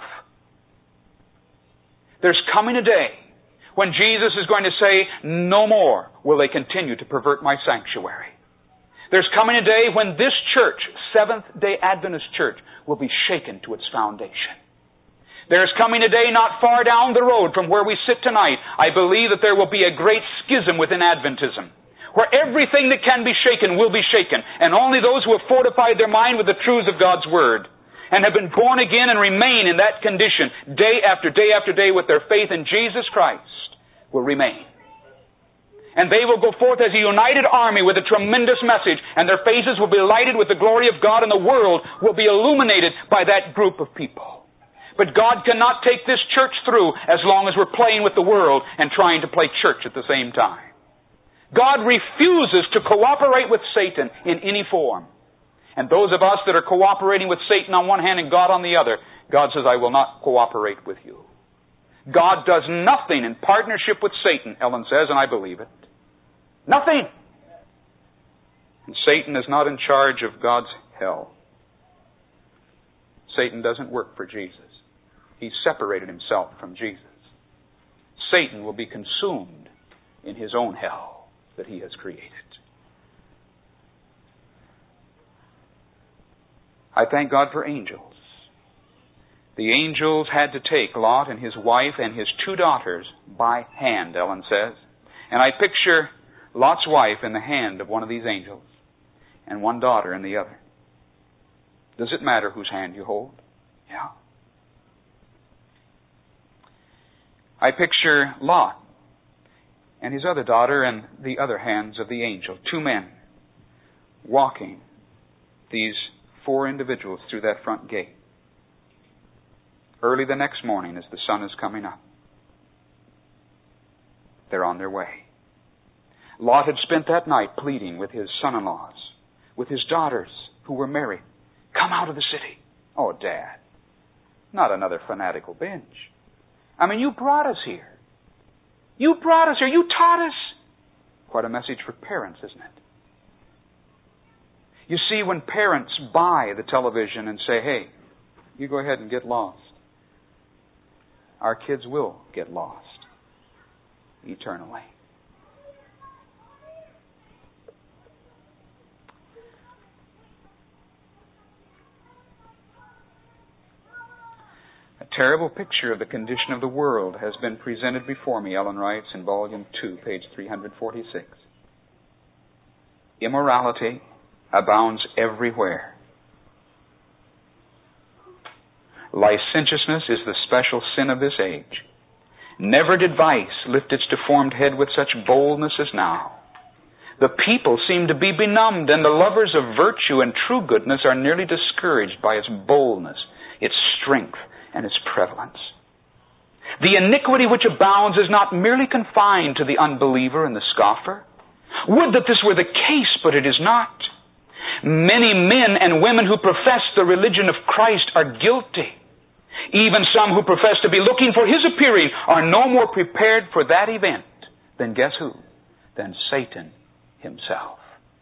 A: There's coming a day when Jesus is going to say, "No more will they continue to pervert my sanctuary." There's coming a day when this church, Seventh-day Adventist Church, will be shaken to its foundation. There's coming a day not far down the road from where we sit tonight, I believe that there will be a great schism within Adventism, where everything that can be shaken will be shaken, and only those who have fortified their mind with the truths of God's Word and have been born again and remain in that condition day after day after day with their faith in Jesus Christ will remain. And they will go forth as a united army with a tremendous message, and their faces will be lighted with the glory of God, and the world will be illuminated by that group of people. But God cannot take this church through as long as we're playing with the world and trying to play church at the same time. God refuses to cooperate with Satan in any form. And those of us that are cooperating with Satan on one hand and God on the other, God says, I will not cooperate with you. God does nothing in partnership with Satan, Ellen says, and I believe it. Nothing. And Satan is not in charge of God's hell. Satan doesn't work for Jesus. He separated himself from Jesus. Satan will be consumed in his own hell that he has created. I thank God for angels. The angels had to take Lot and his wife and his two daughters by hand, Ellen says. And I picture Lot's wife in the hand of one of these angels and one daughter in the other. Does it matter whose hand you hold? Yeah. I picture Lot and his other daughter in the other hands of the angel. Two men walking these four individuals through that front gate. Early the next morning as the sun is coming up. They're on their way. Lot had spent that night pleading with his son-in-laws, with his daughters who were married. Come out of the city. Oh, Dad, not another fanatical binge. I mean, you brought us here. You brought us here. You taught us. Quite a message for parents, isn't it? You see, when parents buy the television and say, hey, you go ahead and get lost, our kids will get lost eternally. A terrible picture of the condition of the world has been presented before me, Ellen writes in Volume two, page three forty-six. Immorality abounds everywhere. Licentiousness is the special sin of this age. Never did vice lift its deformed head with such boldness as now. The people seem to be benumbed, and the lovers of virtue and true goodness are nearly discouraged by its boldness, its strength, and its prevalence. The iniquity which abounds is not merely confined to the unbeliever and the scoffer. Would that this were the case, but it is not. Many men and women who profess the religion of Christ are guilty. Even some who profess to be looking for His appearing are no more prepared for that event than guess who? Than Satan himself.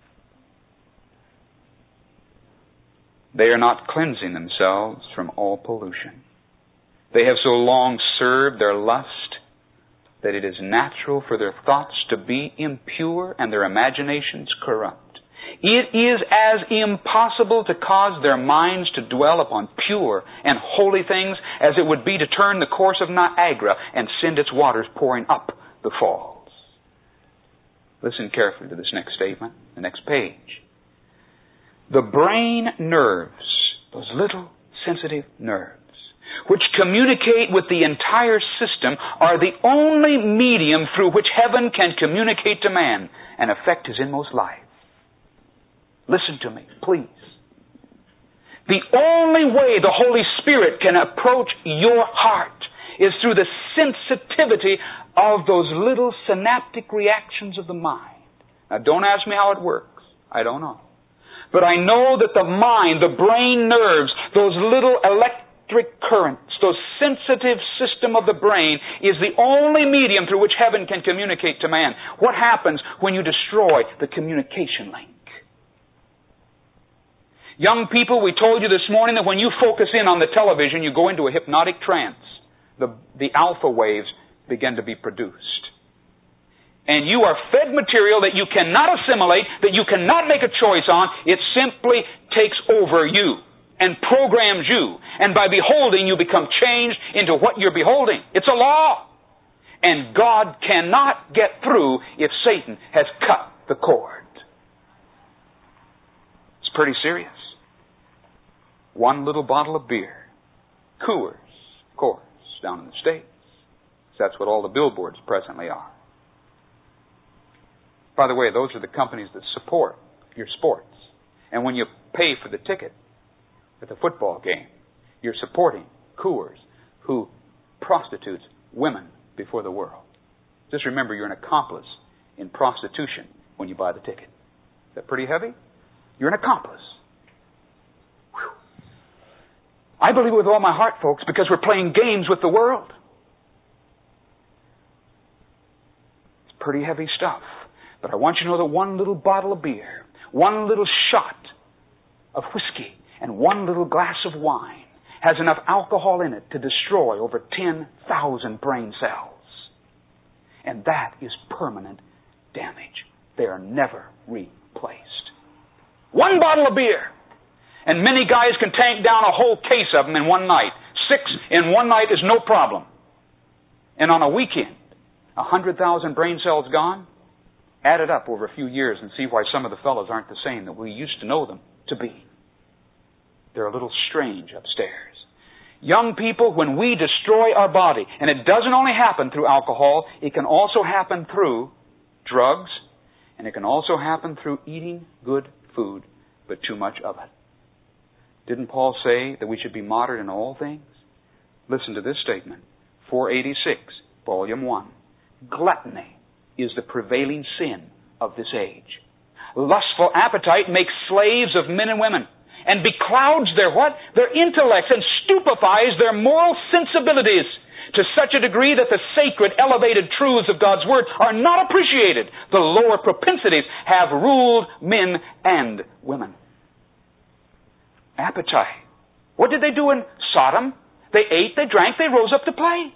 A: They are not cleansing themselves from all pollution. They have so long served their lust that it is natural for their thoughts to be impure and their imaginations corrupt. It is as impossible to cause their minds to dwell upon pure and holy things as it would be to turn the course of Niagara and send its waters pouring up the falls. Listen carefully to this next statement, the next page. The brain nerves, those little sensitive nerves, which communicate with the entire system, are the only medium through which heaven can communicate to man and affect his inmost life. Listen to me, please. The only way the Holy Spirit can approach your heart is through the sensitivity of those little synaptic reactions of the mind. Now, don't ask me how it works. I don't know. But I know that the mind, the brain nerves, those little electric currents, those sensitive system of the brain is the only medium through which heaven can communicate to man. What happens when you destroy the communication link? Young people, we told you this morning that when you focus in on the television, you go into a hypnotic trance. The, the alpha waves begin to be produced. And you are fed material that you cannot assimilate, that you cannot make a choice on. It simply takes over you and programs you. And by beholding, you become changed into what you're beholding. It's a law. And God cannot get through if Satan has cut the cord. It's pretty serious. One little bottle of beer. Coors, of course, down in the States. That's what all the billboards presently are. By the way, those are the companies that support your sports. And when you pay for the ticket at the football game, you're supporting Coors, who prostitutes women before the world. Just remember, you're an accomplice in prostitution when you buy the ticket. Is that pretty heavy? You're an accomplice. I believe it with all my heart, folks, because we're playing games with the world. It's pretty heavy stuff. But I want you to know that one little bottle of beer, one little shot of whiskey, and one little glass of wine has enough alcohol in it to destroy over ten thousand brain cells. And that is permanent damage. They are never replaced. One bottle of beer. And many guys can tank down a whole case of them in one night. Six in one night is no problem. And on a weekend, a hundred thousand brain cells gone. Add it up over a few years and see why some of the fellows aren't the same that we used to know them to be. They're a little strange upstairs. Young people, when we destroy our body, and it doesn't only happen through alcohol, it can also happen through drugs, and it can also happen through eating good food, but too much of it. Didn't Paul say that we should be moderate in all things? Listen to this statement. four eighty-six, Volume one. Gluttony is the prevailing sin of this age. Lustful appetite makes slaves of men and women, and beclouds their what? Their intellects, and stupefies their moral sensibilities to such a degree that the sacred, elevated truths of God's Word are not appreciated. The lower propensities have ruled men and women. Appetite. What did they do in Sodom? They ate, they drank, they rose up to play.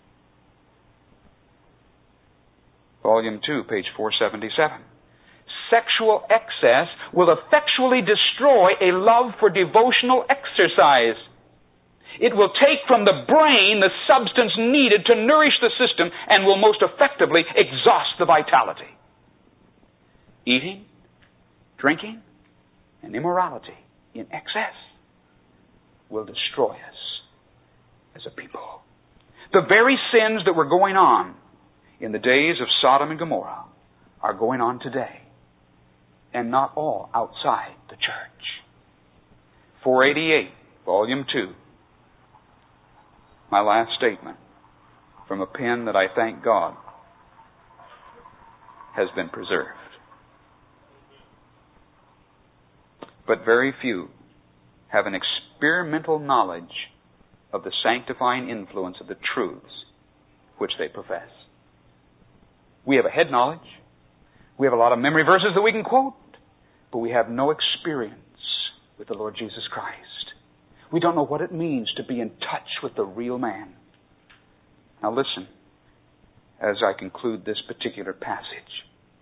A: Volume two, page four seventy-seven. Sexual excess will effectually destroy a love for devotional exercise. It will take from the brain the substance needed to nourish the system and will most effectively exhaust the vitality. Eating, drinking, and immorality in excess will destroy us as a people. The very sins that were going on in the days of Sodom and Gomorrah are going on today, and not all outside the church. four eighty-eight, Volume two. My last statement from a pen that I thank God has been preserved. But very few have an experimental knowledge of the sanctifying influence of the truths which they profess. We have a head knowledge. We have a lot of memory verses that we can quote, but we have no experience with the Lord Jesus Christ. We don't know what it means to be in touch with the real man. Now listen, as I conclude this particular passage.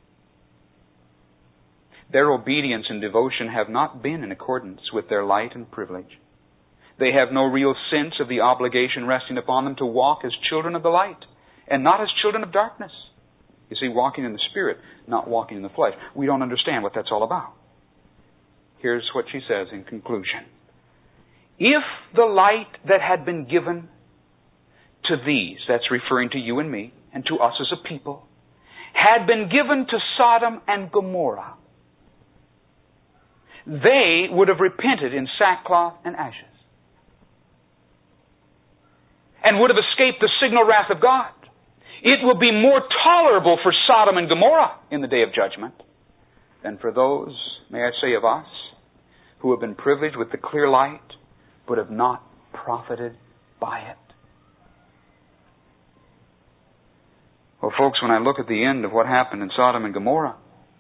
A: Their obedience and devotion have not been in accordance with their light and privilege. They have no real sense of the obligation resting upon them to walk as children of the light, and not as children of darkness. You see, walking in the Spirit, not walking in the flesh. We don't understand what that's all about. Here's what she says in conclusion. If the light that had been given to these, that's referring to you and me, and to us as a people, had been given to Sodom and Gomorrah, they would have repented in sackcloth and ashes, and would have escaped the signal wrath of God. It will be more tolerable for Sodom and Gomorrah in the day of judgment than for those, may I say, of us, who have been privileged with the clear light, but have not profited by it. Well, folks, when I look at the end of what happened in Sodom and Gomorrah,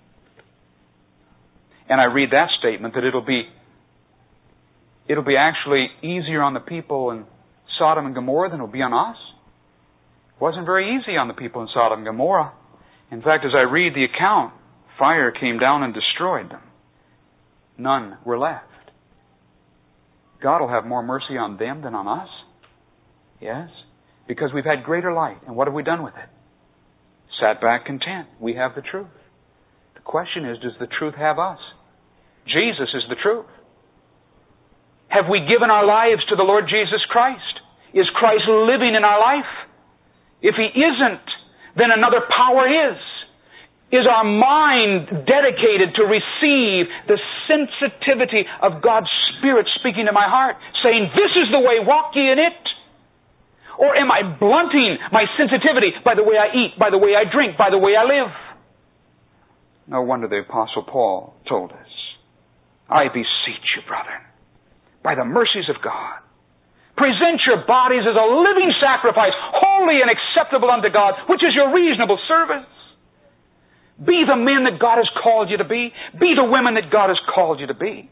A: and I read that statement that it'll be it'll be actually easier on the people in Sodom and Gomorrah than it'll be on us. It wasn't very easy on the people in Sodom and Gomorrah. In fact, as I read the account, fire came down and destroyed them. None were left. God will have more mercy on them than on us. Yes, because we've had greater light. And what have we done with it? Sat back content. We have the truth. The question is, does the truth have us? Jesus is the truth. Have we given our lives to the Lord Jesus Christ? Is Christ living in our life? If He isn't, then another power is. Is our mind dedicated to receive the sensitivity of God's Spirit speaking to my heart, saying, this is the way, walk ye in it? Or am I blunting my sensitivity by the way I eat, by the way I drink, by the way I live? No wonder the Apostle Paul told us, I beseech you, brethren, by the mercies of God, Present your bodies as a living sacrifice, holy and acceptable unto God, which is your reasonable service. Be the men that God has called you to be. Be the women that God has called you to be.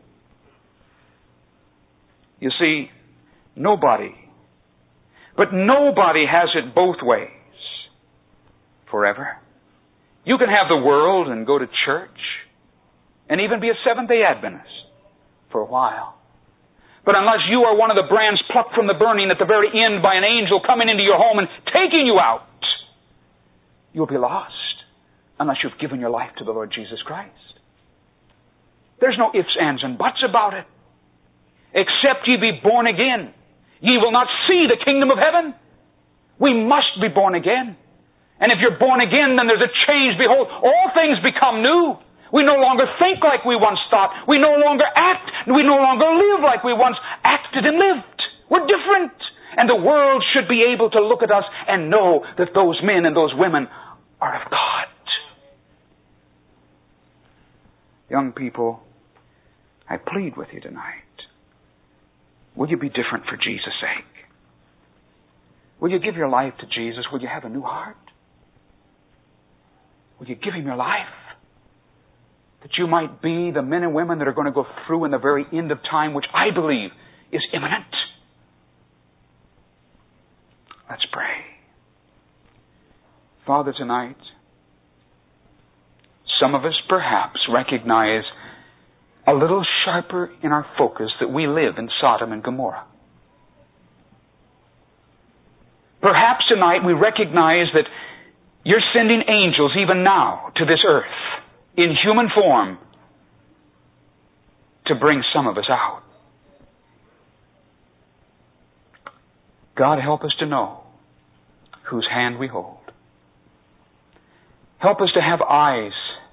A: You see, nobody, but nobody has it both ways forever. You can have the world and go to church and even be a Seventh-day Adventist for a while. But unless you are one of the brands plucked from the burning at the very end by an angel coming into your home and taking you out, you'll be lost unless you've given your life to the Lord Jesus Christ. There's no ifs, ands, and buts about it. Except ye be born again, ye will not see the kingdom of heaven. We must be born again. And if you're born again, then there's a change. Behold, all things become new. We no longer think like we once thought. We no longer act. We no longer live like we once acted and lived. We're different. And the world should be able to look at us and know that those men and those women are of God. Young people, I plead with you tonight. Will you be different for Jesus' sake? Will you give your life to Jesus? Will you have a new heart? Will you give Him your life? That you might be the men and women that are going to go through in the very end of time, which I believe is imminent. Let's pray. Father, tonight, some of us perhaps recognize a little sharper in our focus that we live in Sodom and Gomorrah. Perhaps tonight we recognize that you're sending angels even now to this earth in human form to bring some of us out. God, help us to know whose hand we hold. Help us to have eyes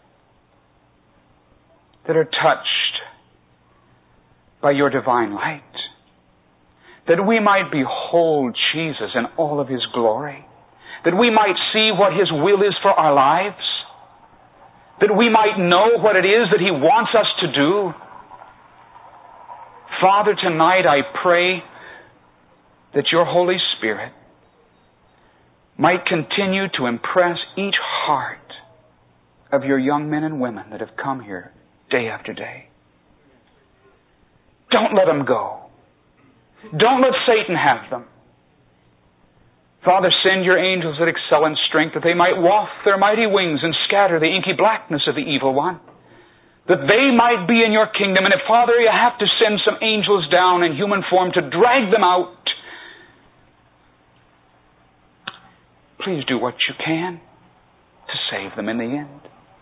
A: that are touched by your divine light, that we might behold Jesus in all of His glory, that we might see what His will is for our lives, that we might know what it is that He wants us to do. Father, tonight I pray that your Holy Spirit might continue to impress each heart of your young men and women that have come here day after day. Don't let them go. Don't let Satan have them. Father, send your angels that excel in strength, that they might waft their mighty wings and scatter the inky blackness of the evil one, that they might be in your kingdom. And if, Father, you have to send some angels down in human form to drag them out, please do what you can to save them in the end.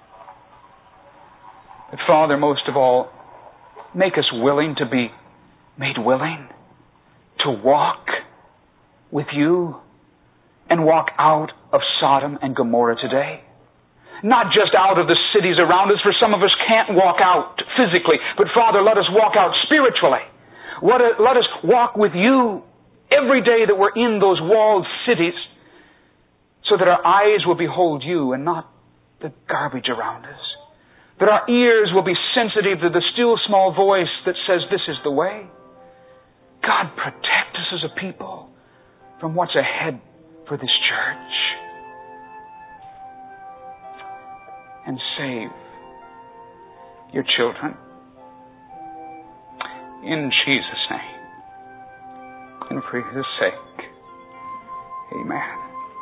A: But Father, most of all, make us willing to be made willing to walk with you and walk out of Sodom and Gomorrah today. Not just out of the cities around us, for some of us can't walk out physically, but Father, let us walk out spiritually. Let us walk with you every day that we're in those walled cities, so that our eyes will behold you and not the garbage around us. That our ears will be sensitive to the still small voice that says, this is the way. God, protect us as a people from what's ahead for this church. And save your children. In Jesus' name. And for His sake. Amen.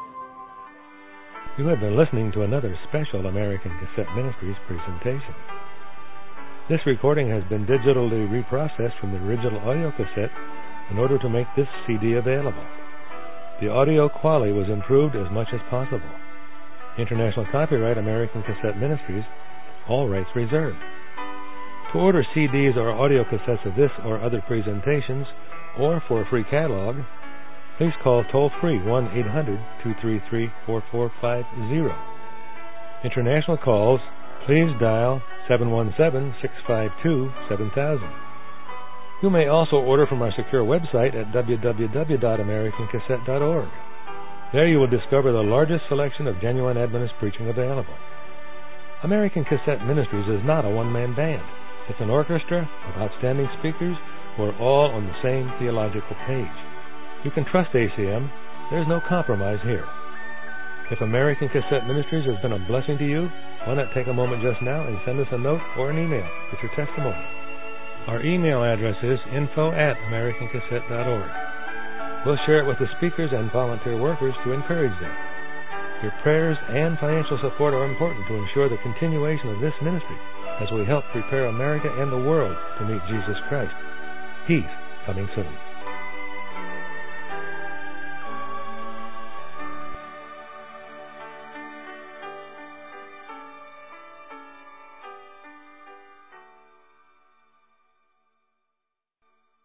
B: You have been listening to another special American Cassette Ministries presentation. This recording has been digitally reprocessed from the original audio cassette in order to make this C D available. The audio quality was improved as much as possible. International copyright American Cassette Ministries, all rights reserved. To order C Ds or audio cassettes of this or other presentations, or for a free catalog, please call toll-free one eight hundred two three three four four five zero. International calls, please dial seven one seven six five two seven thousand. You may also order from our secure website at w w w dot american cassette dot org. There you will discover the largest selection of genuine Adventist preaching available. American Cassette Ministries is not a one-man band. It's an orchestra of outstanding speakers who are all on the same theological page. You can trust A C M. There's no compromise here. If American Cassette Ministries has been a blessing to you, why not take a moment just now and send us a note or an email with your testimony. Our email address is info at american cassette dot org. We'll share it with the speakers and volunteer workers to encourage them. Your prayers and financial support are important to ensure the continuation of this ministry as we help prepare America and the world to meet Jesus Christ. He's coming soon.